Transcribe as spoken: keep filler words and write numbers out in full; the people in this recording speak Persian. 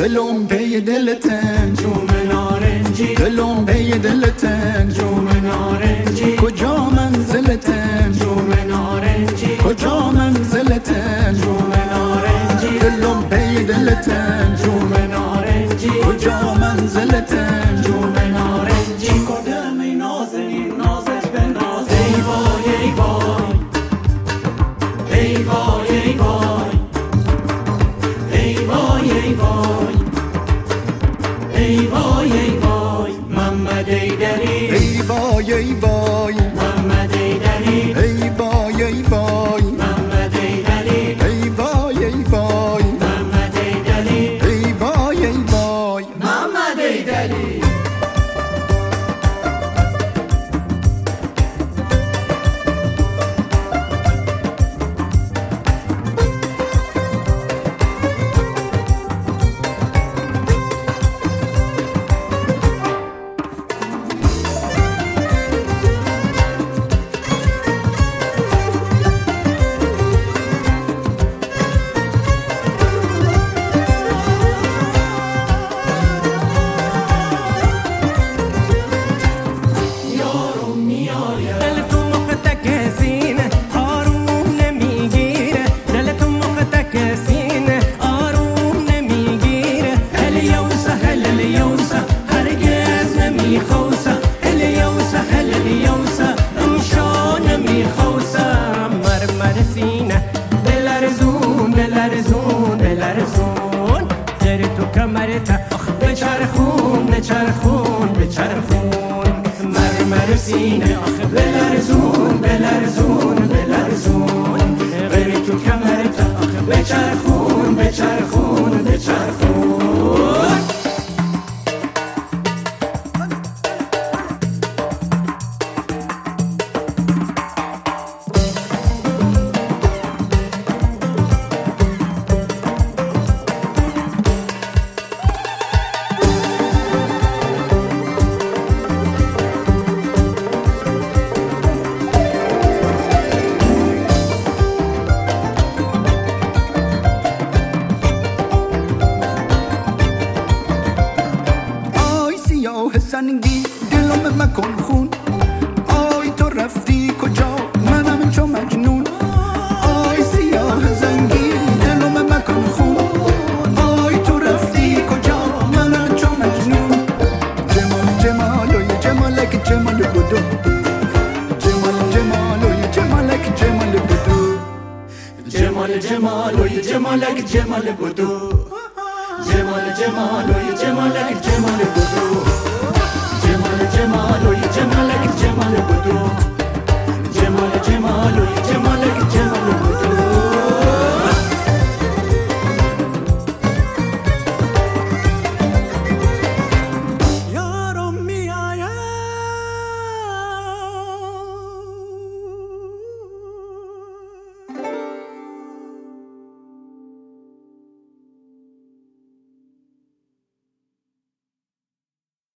دلم پی دلتن جوم نارنجی دلم پی دلتن جوم نارنجی کجا منزلتن جوم نارنجی کجا منزلتن جوم نارنجی دلم پی دلتن جوم نارنجی کجا منزلتن جوم نارنجی کدام نازنین نازش به ناز ای وای ای وای ای وای ای وای ای وای ای وای ای وای ای وای محمد ایدری ای وای ای وای محمد ایدری ای وای ای وای محمد ایدری ای وای ای وای محمد ایدری ای وای ای وای محمد ایدری بچرخون بچرخون بچرخون مرمر سینه آخه بلرزون بلرزون بلرزون غیر تو کمرت آخه بچرخون بچرخون بچرخون سنگی دلم مکن خون آی تو رفتی کجا منم چو مجنون آی سیاه زنگی دلم مکن خون آی تو رفتی کجا منم چو مجنون جمال جمالوی جمالک جمال بدو جمال جمالوی جمالک جمال بدو جمال جمالوی جمالک جمال بدو